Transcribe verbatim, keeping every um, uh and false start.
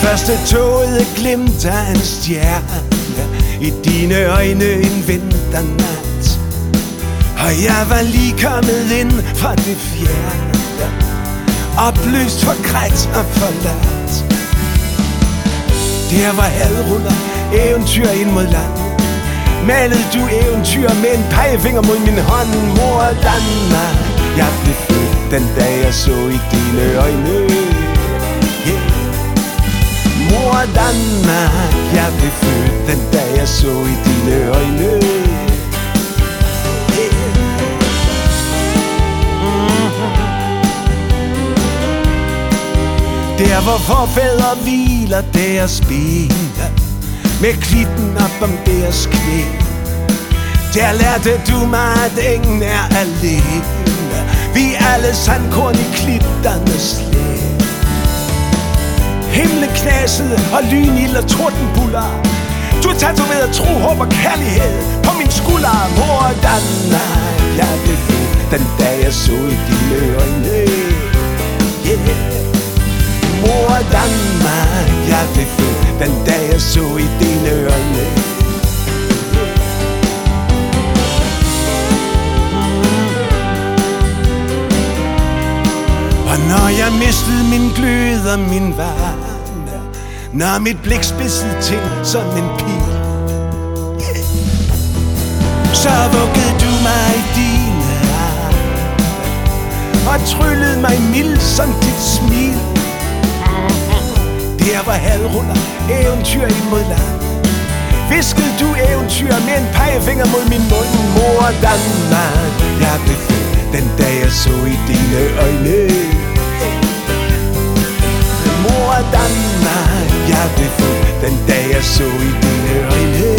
første toget glimt af en stjerne, i dine øjne en vinternat. Og jeg var lige kommet ind fra det fjerne, opløst, forgrædt og forladt. Der var halvruller, eventyr ind mod land. Malede du eventyr med en pegefinger mod min hånd. Mor Danmark, jeg blev født den dag jeg så i dine øjne, yeah. Mor Danmark, jeg blev født den dag jeg så i dine øjne, yeah. Mm-hmm. Der hvor forfædre hviler deres ben, med klitten op om deres knæ, der lærte du mig, at ingen er alene. Vi er alle sandkorn i klitternes læ. Himlen knasede og lynild og tordenbuller. Du tatoverede tro, håb og kærlighed på min skulder. Mor Danmark, jeg blev født den dag jeg så i dine øjne, yeah. Mor Danmark, jeg blev født den dag jeg så i dine øjne. Og når jeg mistede min glød og min varme, når mit blik spidsede til som en pil, yeah. Så vuggede du mig i dine arme og tryllede mig mild som dit smil. Der var halvruller, eventyr ind mod land. Viskede du eventyr med en pegefinger mod min mund. Mor Danmark, jeg blev født den dag jeg så i dine øjne. Mor Danmark, jeg blev født den dag jeg så i dine øjne.